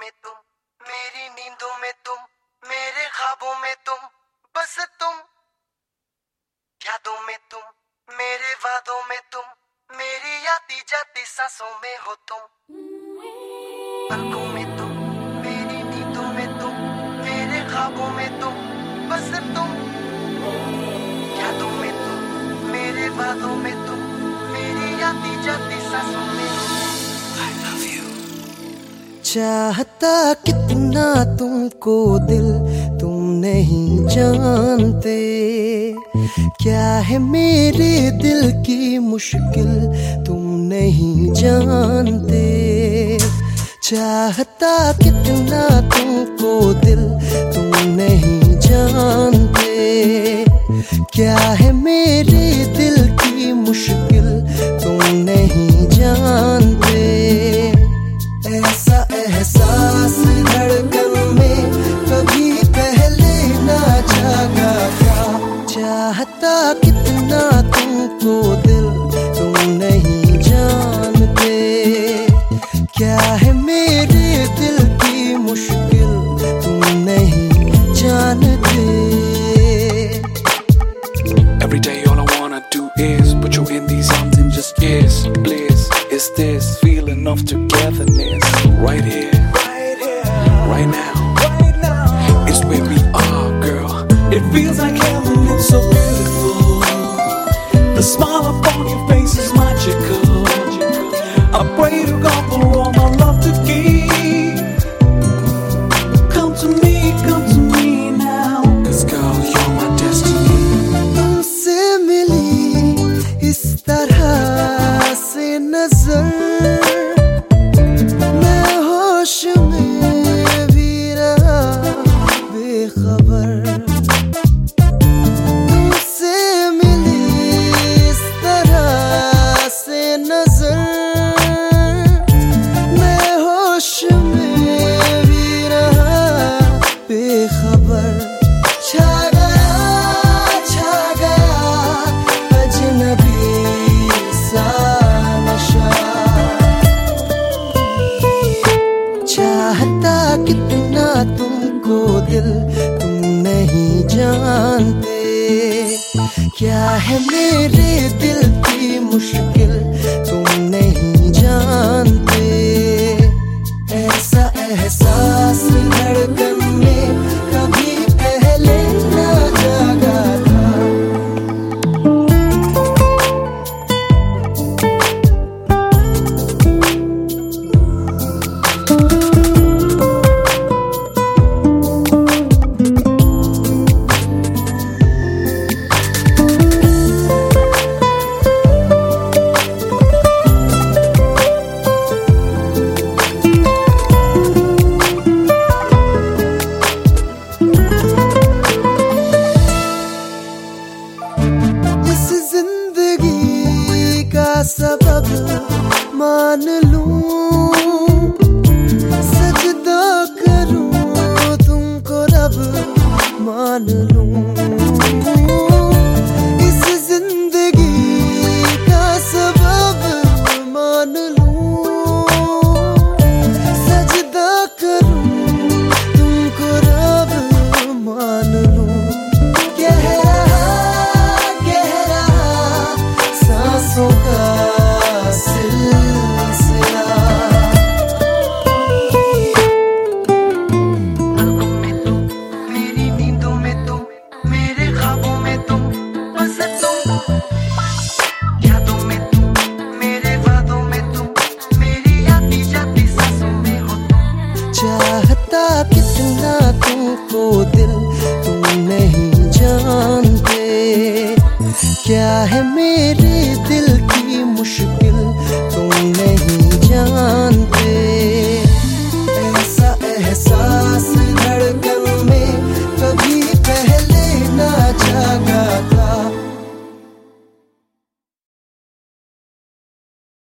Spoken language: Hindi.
में तुम, मेरी नींदों में तुम, मेरे ख्वाबों में तुम, बस तुम, यादों में तुम, मेरे वादों में तुम, मेरी आती जाती सांसों में हो तुम, पलकों में तुम, मेरी नींदों में तुम, मेरे ख्वाबों में तुम, बस तुम, यादों में तुम, मेरे वादों में तुम, मेरी आती जाती सांसों में हो तुम। I love you। चाहता कितना तुमको दिल तुम नहीं जानते, क्या है मेरे दिल की मुश्किल तुम नहीं जानते। चाहता कितना तुमको दिल तुम नहीं जानते, क्या है मेरे दिल की मुश्किल तुम नहीं जानते। ऐसा एहसास धड़कन में कभी पहले ना जागा था। चाहता कितना तुमको दिल तुम नहीं जानते, क्या है मेरे दिल की मुश्किल तुम नहीं जानते। Every day all I wanna do is put you in these arms and just kiss. Bliss is this feeling of togetherness. Right here, right now, it's where we are, girl. It feels like heaven, it's so beautiful. The smile upon your face is magical. I pray to God for all my love to keep. Come to me now, 'cause girl, you're my destiny. तुमसे मिली इस तरह से नजर, मैं होश में भी रहा बेखबर। तुमसे मिली इस तरह से नजर, मैं होश में भी रहा बेखबर। छा गया अजनबी सा नशा। चाहता कितना तुमको दिल तुम नहीं जानते, क्या है मेरे दिल की मुश्किल तुम नहीं जानते। ऐसा एहसास